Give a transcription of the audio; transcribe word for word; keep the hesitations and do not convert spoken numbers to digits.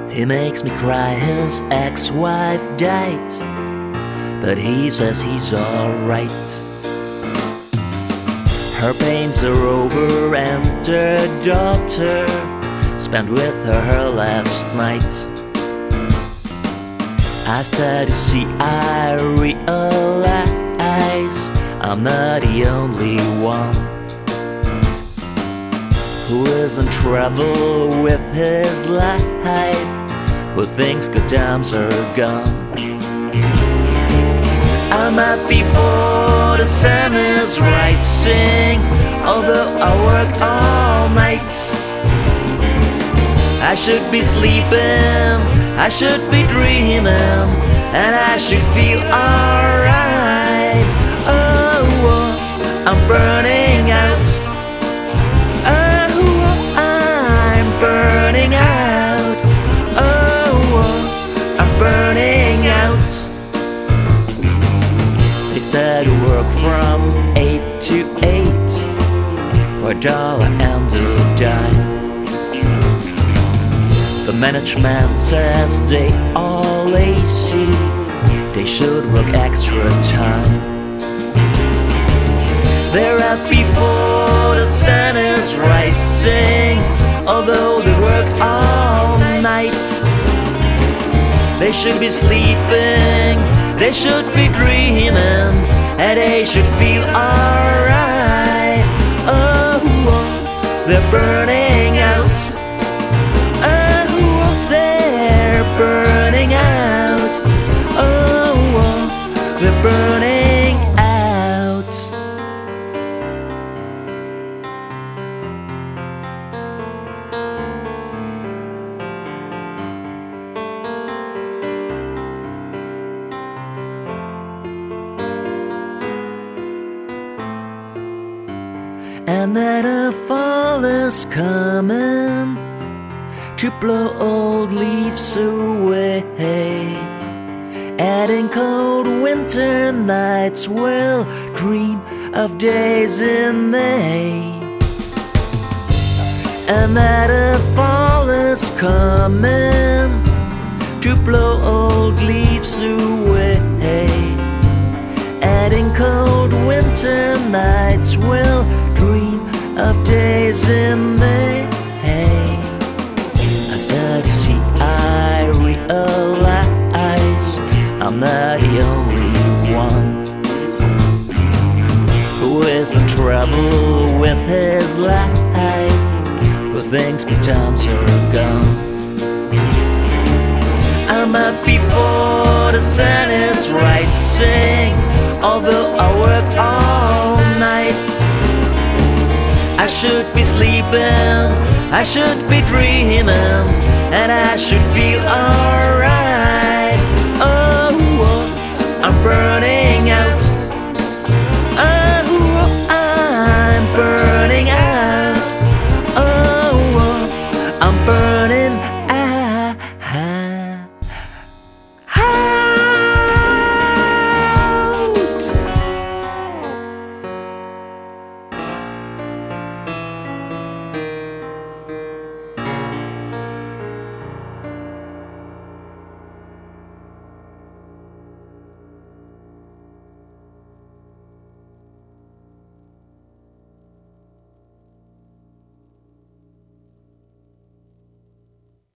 He makes me cry, his ex-wife died, but he says he's alright. Her pains are over and her daughter spent with her last night. I start to see, I realize I'm not the only one who is in trouble with his life, who thinks good times are gone. I'm up before the sun is rising, although I worked all night. I should be sleeping, I should be dreaming, and I should feel alright. Oh, oh, I'm burning out. Oh, I'm burning out. Oh, oh, I'm burning out. They start to work from eight to eight for a dollar and a dime. The management says they are lazy, they should work extra time. They're up before the sun is rising, although they worked all night. They should be sleeping, they should be dreaming, and they should feel alright. Oh, oh, they're burning out. Burning out. Oh, oh, they're burning out. And then a fall is coming to blow old leaves away, and in cold winter nights we'll dream of days in May. And that a fall is coming to blow old leaves away, and in cold winter nights we'll dream of days in May. To see, I realize I'm not the only one who is in trouble with his life, who thinks good times are gone. I'm up before the sun is rising, although I worked all night. I should be sleeping, I should be dreaming, and I should feel alright.